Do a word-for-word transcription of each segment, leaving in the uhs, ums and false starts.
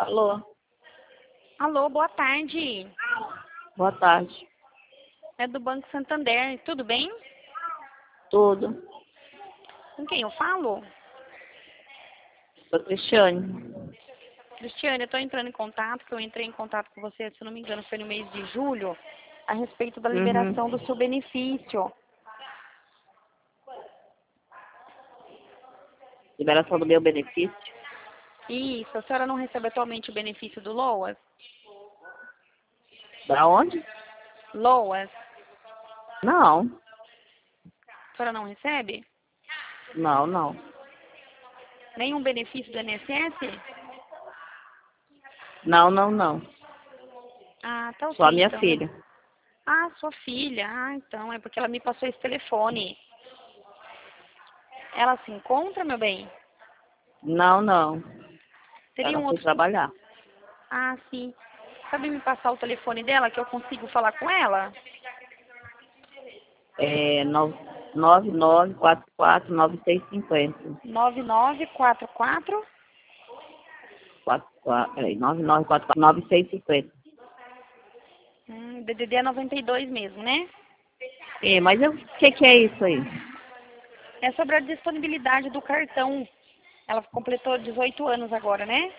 Alô, Alô, boa tarde. boa tarde. É do Banco Santander, tudo bem? Tudo. Com quem eu falo? Sou Cristiane. Cristiane, eu estou entrando em contato, que eu entrei em contato com você, se não me engano, foi no mês de julho, a respeito da liberação Uhum. do seu benefício. Liberação do meu benefício? Isso, a senhora não recebe atualmente o benefício do LOAS? Da onde? LOAS, Não, a senhora não recebe? não, não. Nenhum benefício do I N S S? Não, não, não. Ah, tá Só a ok, minha então. filha. Ah, sua filha. Ah, então, é porque ela me passou esse telefone. Ela se encontra, meu bem? Não, não. Teria Ela um foi outro... trabalhar. Ah, sim. Sabe me passar o telefone dela que eu consigo falar com ela? É nove nove quatro quatro nove seis cinco zero. nove nove quatro quatro. quatro, quatro, peraí, nove nove quatro quatro nove seis cinco zero. Hum, D D D é noventa e dois mesmo, né? É, mas o que, que é isso aí? É sobre a disponibilidade do cartão. Ela completou dezoito anos agora, né?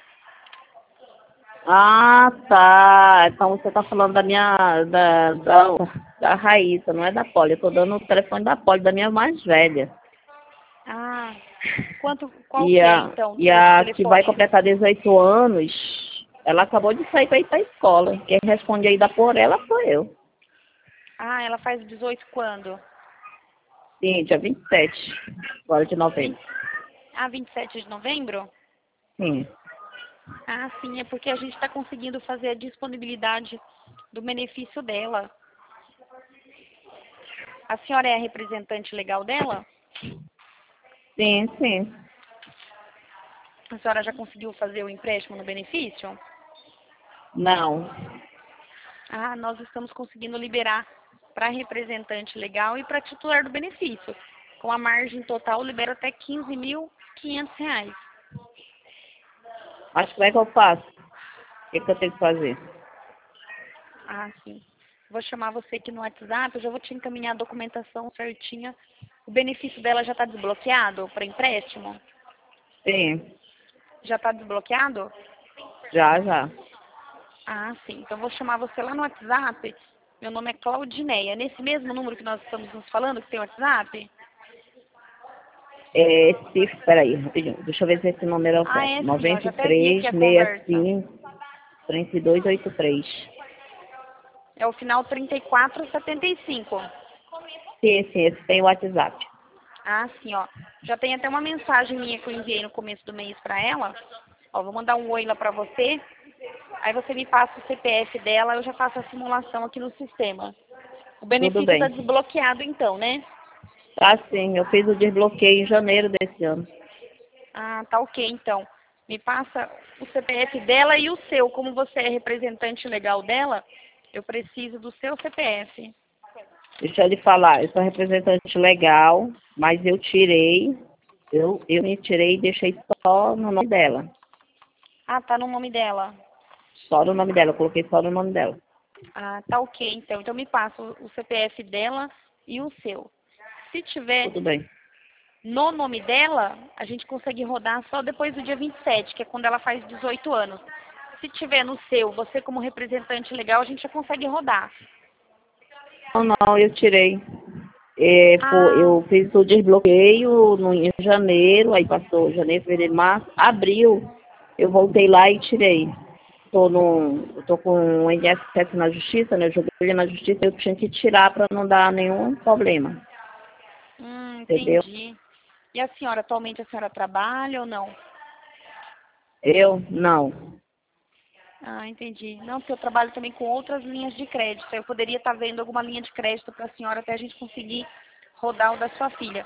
Ah, tá. Então você tá falando da minha, da, da, da Raíssa, não é da Poli. Eu tô dando o telefone da Poli, da minha mais velha. Ah, quanto, qual E que é a, então e esse a que vai telefone? completar dezoito anos, ela acabou de sair para ir para a escola. Quem responde aí da por ela sou eu. Ah, ela faz dezoito quando? Sim, dia vinte e sete, agora de novembro. vinte, ah, vinte e sete de novembro? Sim. Ah, sim, é porque a gente está conseguindo fazer a disponibilidade do benefício dela. A senhora é a representante legal dela? Sim, sim. A senhora já conseguiu fazer o empréstimo no benefício? Não. Ah, nós estamos conseguindo liberar para representante legal e para titular do benefício. Com a margem total, libera até quinze mil e quinhentos reais. Mas como é que eu faço? O que, que eu tenho que fazer? Ah, sim. Vou chamar você aqui no WhatsApp, eu já vou te encaminhar a documentação certinha. O benefício dela já está desbloqueado para empréstimo? Sim, Já está desbloqueado? já, já. Ah, sim. Então, eu vou chamar você lá no WhatsApp. Meu nome é Claudineia. Nesse mesmo número que nós estamos nos falando, que tem WhatsApp? É, esse, peraí, rapidinho. Deixa eu ver se esse número é o Ah, certo. é sim, ó. noventa Já e até vi três, aqui a sessenta e conversa. cinco, trinta e dois, oitenta e três. É o final trinta e quatro setenta e cinco. Sim, sim, esse tem o WhatsApp. Ah, sim, ó. Já tem até uma mensagem minha que eu enviei no começo do mês pra ela. Ó, vou mandar um oi lá pra você. Aí você me passa o C P F dela, eu já faço a simulação aqui no sistema. O Tudo benefício tá bem. desbloqueado então, né? Tá sim, eu fiz o desbloqueio em janeiro desse ano. Ah, tá ok então. Me passa o C P F dela e o seu. Como você é representante legal dela, eu preciso do seu C P F. Deixa eu lhe falar, eu sou representante legal, mas eu tirei, eu, eu me tirei e deixei só no nome dela. Ah, tá no nome dela. Só no nome dela, eu coloquei só no nome dela. Ah, tá ok então. Então me passa o C P F dela e o seu. Se tiver Tudo bem. no nome dela, a gente consegue rodar só depois do dia vinte e sete, que é quando ela faz dezoito anos. Se tiver no seu, você como representante legal, a gente já consegue rodar. Não, não, eu tirei. É, pô, Ah, eu fiz o desbloqueio no, em janeiro, aí passou janeiro, fevereiro, março, abril, eu voltei lá e tirei. Tô no, eu tô com o I N S S na justiça, né? Eu joguei ele na justiça, eu tinha que tirar para não dar nenhum problema, hum, entendeu? entendi. E a senhora, atualmente a senhora trabalha ou não? Eu, não. Ah, entendi. Não, porque eu trabalho também com outras linhas de crédito. Eu poderia estar vendo alguma linha de crédito para a senhora até a gente conseguir rodar o da sua filha.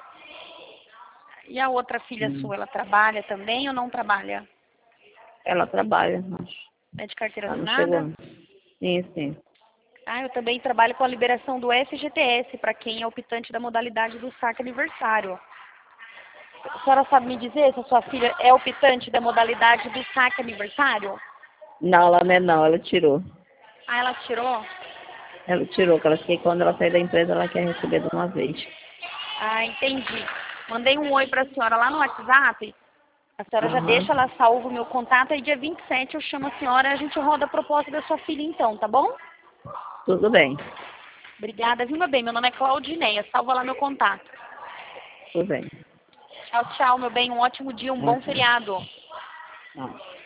E a outra filha Hum. sua, ela trabalha também ou não trabalha? Ela trabalha, mas É de carteira ela não chegou. assinada? Não. Sim, sim. Ah, eu também trabalho com a liberação do F G T S para quem é optante da modalidade do saque aniversário. A senhora sabe me dizer se a sua filha é optante da modalidade do saque aniversário? Não, ela não é não, ela tirou. Ah, ela tirou? Ela tirou, que ela que quando ela sair da empresa, ela quer receber de uma vez. Ah, entendi. Mandei um oi para a senhora lá no WhatsApp. A senhora já Aham. deixa lá salvo o meu contato. Aí dia vinte e sete eu chamo a senhora e a gente roda a proposta da sua filha então, tá bom? Tudo bem, Obrigada, viu, meu bem? Meu nome é Claudineia. Salva lá meu contato. tudo bem. Tchau, tchau, meu bem. Um ótimo dia, um bom Ok. feriado. Não.